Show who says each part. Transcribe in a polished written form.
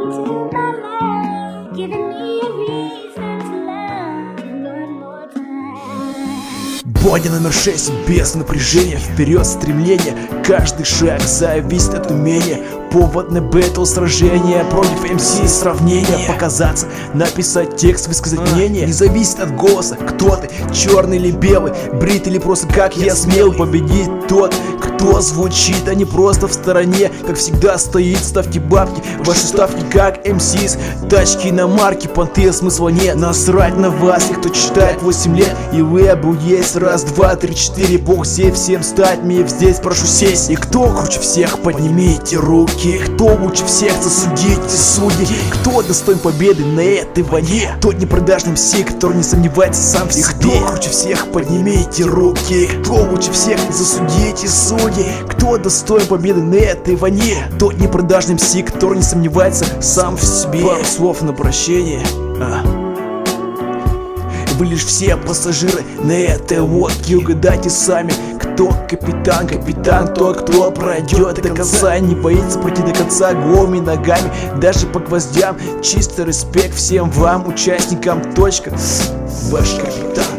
Speaker 1: into my life, giving me a reason to love one more time.
Speaker 2: Боня номер 6, без напряжения, вперед стремление, каждый шаг зависит от умения. Повод на бэтл сражения, против МС сравнения, показаться, написать текст, высказать мнение. Не зависит от голоса, кто ты, черный или белый, брит или просто как я смел. Победить тот, кто звучит, а не просто в стороне. Как всегда стоит, ставьте бабки, ваши ставки как МС. Тачки на марке, понты, смысла нет. Насрать на вас, и кто читает 8 лет. И лейбл есть, раз, два, три, четыре. Бог сей всем стать, мне здесь прошу сесть. И кто круче всех, поднимите руки. Кто лучше всех, засудите судьи. Кто достоин победы на этой войне? Тот непродажный МС, который не сомневается сам в себе. Кто круче всех, поднимите руки. Кто лучше всех, засудите судьи. Кто достоин победы на этой войне? Тот непродажный МС, который не сомневается сам в себе. Пару слов на прощение. Вы лишь все пассажиры на этой лодке. Угадайте сами, кто капитан. Капитан тот, кто пройдет до конца, не боится пройти до конца голыми ногами, даже по гвоздям. Чистый респект всем вам, участникам. Точка. Ваш капитан.